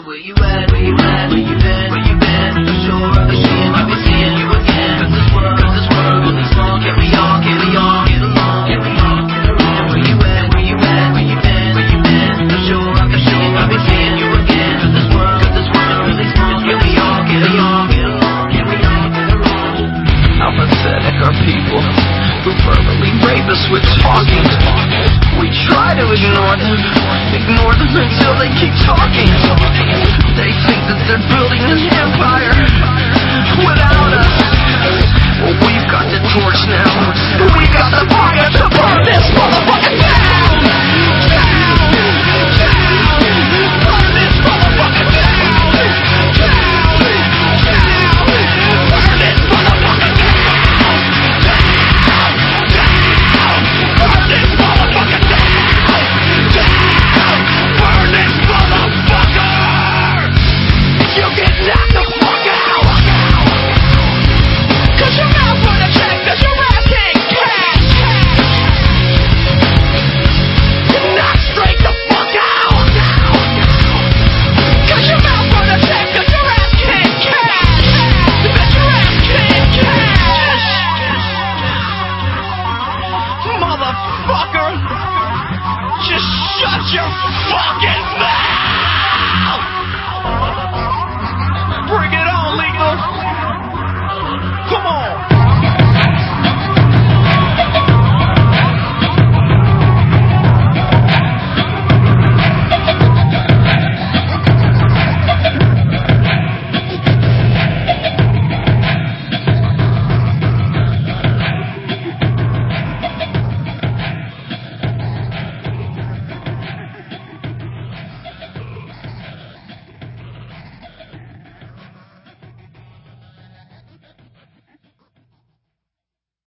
where you at, where you at, where you been, where you been? I'm sure I'll be seeing you again. Cause this world really small. Can we all get along? Can we all get along? Where you at, where you at, where you been, where you been? I'm sure I'll be seeing you again. Cause this world really small. Can we all get along? Can we all get along? How pathetic are people who verbally rape us with talking. We try to ignore them until they keep talking.